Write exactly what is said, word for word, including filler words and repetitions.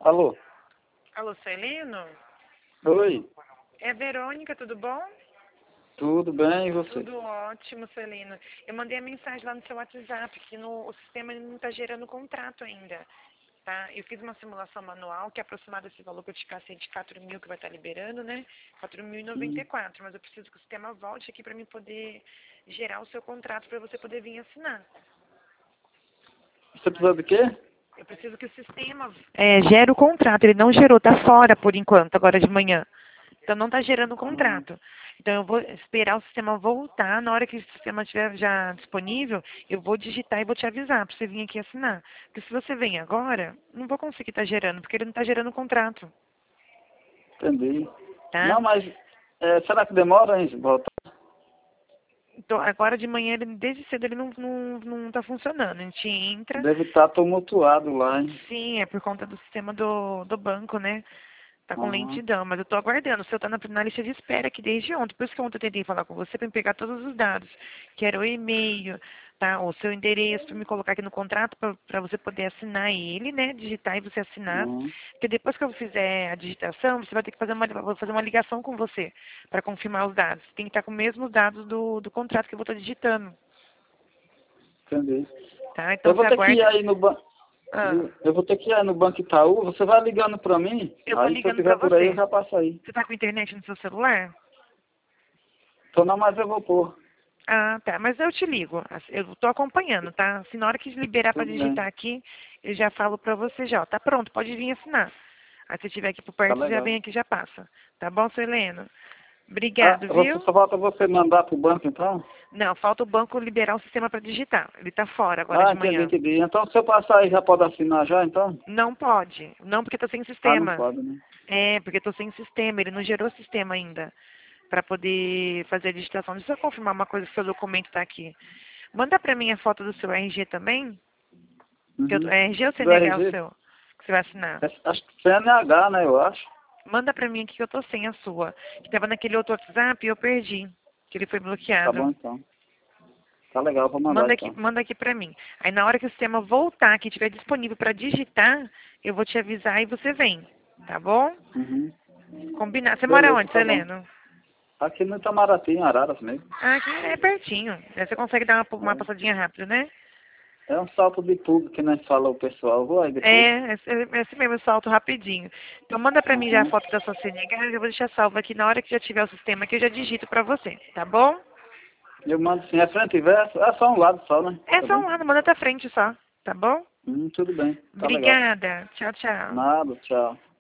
Alô? Alô, Celino? Oi, É Verônica, tudo bom? tudo bem e você? Tudo ótimo, Celino. Eu mandei a mensagem lá no seu WhatsApp, que no, o sistema não está gerando contrato ainda, tá? Eu fiz uma simulação manual, que é aproximado desse valor que eu te passei de quatro mil que vai estar liberando, né? quatro mil e noventa e Hum. quatro, mas eu preciso que o sistema volte aqui para mim poder gerar o seu contrato para você poder vir assinar. Você precisa de quê? Eu preciso que o sistema é, gere o contrato. Ele não gerou, tá fora por enquanto, agora de manhã. Então não está gerando Ah, contrato. Então eu vou esperar o sistema voltar. Na hora que o sistema estiver já disponível, eu vou digitar e vou te avisar para você vir aqui assinar. Porque se você vem agora, não vou conseguir estar gerando, porque ele não está gerando contrato, entendi. tá? Não, mas é, será que demora em voltar? Então agora de manhã, ele, desde cedo, ele não, não, não está funcionando. A gente entra, Deve estar tumultuado lá, hein? sim, é por conta do sistema do, do banco, né? Tá com Aham. lentidão, mas eu tô aguardando. O seu tá na, na lista de espera aqui desde ontem. Por isso que ontem eu tentei falar com você para me pegar todos os dados, que era o e-mail, tá? O seu endereço, para me colocar aqui no contrato para você poder assinar ele, né? Digitar e você assinar. Aham. Porque depois que eu fizer a digitação, você vai ter que fazer uma, vou fazer uma ligação com você para confirmar os dados. Tem que estar com os mesmos dados do, do contrato que eu vou estar digitando, Entendi. tá? Então Eu você vou ter que ir aguarda. aí no banco. Ah, Eu vou ter que ir aí no Banco Itaú. Você vai ligando pra mim? eu vou Aí se eu ligando para estiver por aí, eu você. já passo aí. Você tá com internet no seu celular? Então não, mas eu vou pôr. Ah, tá. Mas eu te ligo. Eu tô acompanhando, tá? Se na hora que liberar para Tudo bem. digitar aqui, eu já falo para você já. Ó, tá pronto, pode vir assinar. Aí se estiver aqui por Tá perto, você já legal. vem aqui e já passa. Tá bom, seu Heleno? Ah, Obrigado, você viu? só falta você mandar pro banco então? Não, falta o banco liberar o sistema para digitar. Ele tá fora agora Ah, de entendi, manhã. entendi. Então se eu passar aí, já pode assinar já, então? Não pode. Não, porque tô sem Ah, não sistema. pode, né? É, porque tô sem sistema. Ele não gerou sistema ainda para poder fazer a digitação. Deixa eu confirmar uma coisa, se o seu documento tá aqui. Manda para mim a foto do seu R G também. Que eu, Uhum. é R G ou Do C N H o R G? seu? Que você vai assinar? É, acho que C N H, né, eu acho. Manda pra mim aqui que eu tô sem a sua. Que tava naquele outro WhatsApp e eu perdi. Que ele foi Tá bloqueado. bom, então. Tá legal, vou mandar, Manda aqui, então. manda aqui pra mim. Aí na hora que o sistema voltar, que estiver disponível pra digitar, eu vou te avisar e você vem. Tá bom? Uhum. Combinado. Você mora Beleza, onde, tá bom. Celeno? Aqui no Itamaraty, em Araras mesmo. Ah, aqui é pertinho. Aí você consegue dar uma, uma É, passadinha rápido, né? é um salto de tudo que nós fala o pessoal. Vou aí depois. É, esse, esse mesmo, eu salto rapidinho. Então manda pra mim já a Uhum. foto da sua C N H, eu vou deixar salvo aqui na hora que já tiver o sistema que eu já digito pra você, tá bom? Eu mando sim, é frente e verso. É só um lado só, né? É Tá só bem? um lado, manda pra frente só, tá bom? Hum, tudo bem. Tá legal. Obrigada. Tchau, tchau. Nada, tchau.